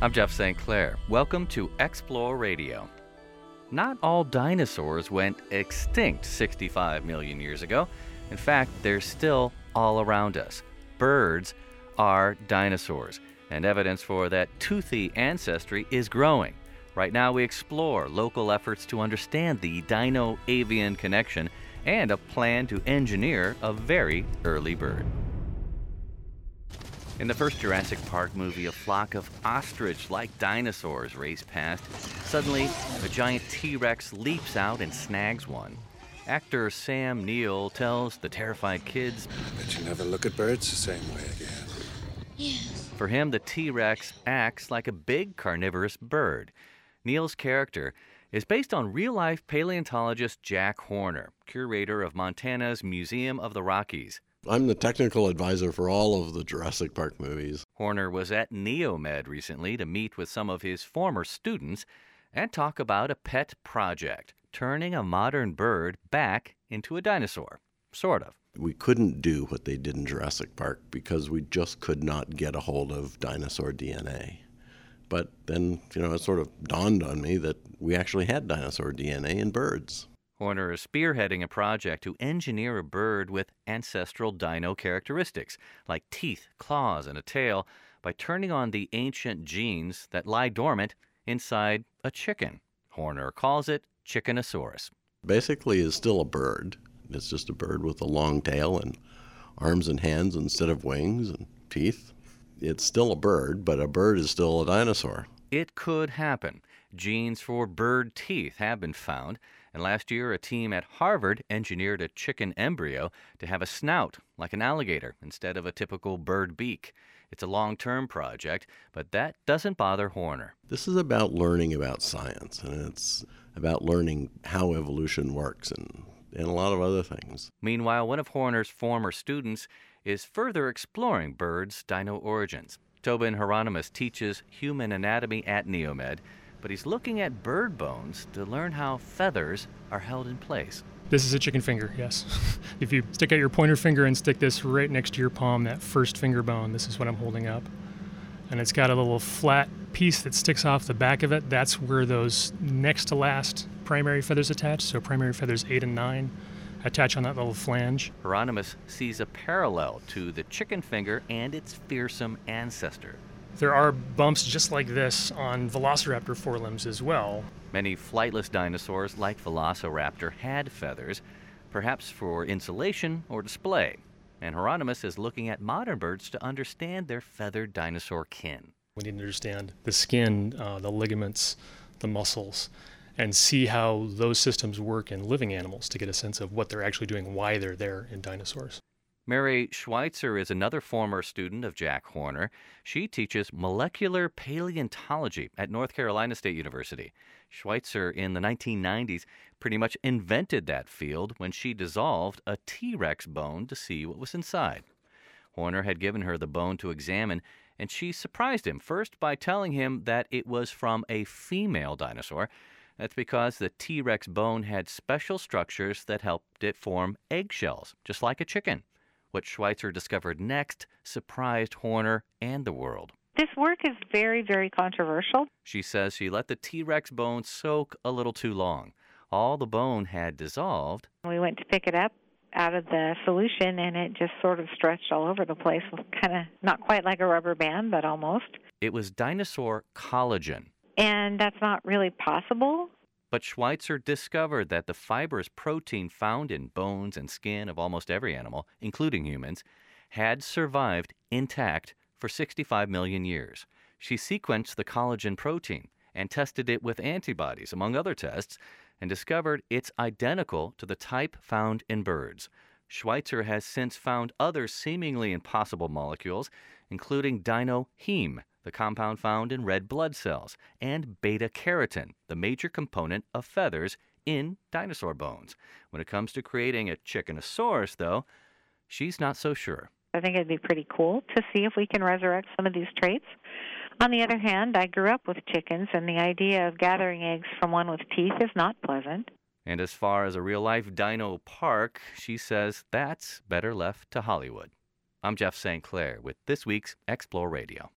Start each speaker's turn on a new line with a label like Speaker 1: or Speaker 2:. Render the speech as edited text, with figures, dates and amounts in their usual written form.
Speaker 1: I'm Jeff St. Clair. Welcome to Explore Radio. Not all dinosaurs went extinct 65 million years ago. In fact, they're still all around us. Birds are dinosaurs, and evidence for that toothy ancestry is growing. Right now, we explore local efforts to understand the dino-avian connection and a plan to engineer a very early bird. In the first Jurassic Park movie, a flock of ostrich-like dinosaurs race past. Suddenly, a giant T-Rex leaps out and snags one. Actor Sam Neill tells the terrified kids,
Speaker 2: Bet you never look at birds the same way again.
Speaker 3: Yes.
Speaker 1: for him, the T-Rex acts like a big carnivorous bird. Neill's character is based on real-life paleontologist Jack Horner, curator of Montana's Museum of the Rockies.
Speaker 4: I'm the technical advisor for all of the Jurassic Park movies.
Speaker 1: Horner was at NeoMed recently to meet with some of his former students and talk about a pet project, turning a modern bird back into a dinosaur. Sort of.
Speaker 4: We couldn't do what they did in Jurassic Park because we just could not get a hold of dinosaur DNA. But then, it sort of dawned on me that we actually had dinosaur DNA in birds.
Speaker 1: Horner is spearheading a project to engineer a bird with ancestral dino characteristics, like teeth, claws, and a tail, by turning on the ancient genes that lie dormant inside a chicken. Horner calls it Chickenosaurus.
Speaker 4: Basically, it's still a bird. It's just a bird with a long tail and arms and hands instead of wings and teeth. It's still a bird, but a bird is still a dinosaur.
Speaker 1: It could happen. Genes for bird teeth have been found, and last year a team at Harvard engineered a chicken embryo to have a snout like an alligator instead of a typical bird beak. It's a long-term project, but that doesn't bother Horner.
Speaker 4: This is about learning about science, and it's about learning how evolution works and a lot of other things.
Speaker 1: Meanwhile, one of Horner's former students is further exploring birds' dino origins. Tobin Hieronymus teaches human anatomy at NeoMed, but he's looking at bird bones to learn how feathers are held in place.
Speaker 5: This is a chicken finger, yes. If you stick out your pointer finger and stick this right next to your palm, that first finger bone, this is what I'm holding up. And it's got a little flat piece that sticks off the back of it. That's where those next to last primary feathers attach. So primary feathers 8 and 9 attach on that little flange.
Speaker 1: Hieronymus sees a parallel to the chicken finger and its fearsome ancestor.
Speaker 5: There are bumps just like this on velociraptor forelimbs as well.
Speaker 1: Many flightless dinosaurs, like Velociraptor, had feathers, perhaps for insulation or display. And Hieronymus is looking at modern birds to understand their feathered dinosaur kin.
Speaker 5: We need to understand the skin, the ligaments, the muscles, and see how those systems work in living animals to get a sense of what they're actually doing, why they're there in dinosaurs.
Speaker 1: Mary Schweitzer is another former student of Jack Horner. She teaches molecular paleontology at North Carolina State University. Schweitzer, in the 1990s, pretty much invented that field when she dissolved a T-Rex bone to see what was inside. Horner had given her the bone to examine, and she surprised him, first by telling him that it was from a female dinosaur. That's because the T-Rex bone had special structures that helped it form eggshells, just like a chicken. What Schweitzer discovered next surprised Horner and the world.
Speaker 3: This work is very, very controversial.
Speaker 1: She says she let the T-Rex bone soak a little too long. All the bone had dissolved.
Speaker 3: We went to pick it up out of the solution, and it just sort of stretched all over the place, kind of not quite like a rubber band, but almost.
Speaker 1: It was dinosaur collagen.
Speaker 3: And that's not really possible.
Speaker 1: But Schweitzer discovered that the fibrous protein found in bones and skin of almost every animal, including humans, had survived intact for 65 million years. She sequenced the collagen protein and tested it with antibodies, among other tests, and discovered it's identical to the type found in birds. Schweitzer has since found other seemingly impossible molecules, including dinoheme, the compound found in red blood cells, and beta-carotene, the major component of feathers in dinosaur bones. When it comes to creating a Chickenosaurus, though, she's not so sure.
Speaker 3: I think it'd be pretty cool to see if we can resurrect some of these traits. On the other hand, I grew up with chickens, and the idea of gathering eggs from one with teeth is not pleasant.
Speaker 1: And as far as a real-life dino park, she says that's better left to Hollywood. I'm Jeff St. Clair with this week's Explore Radio.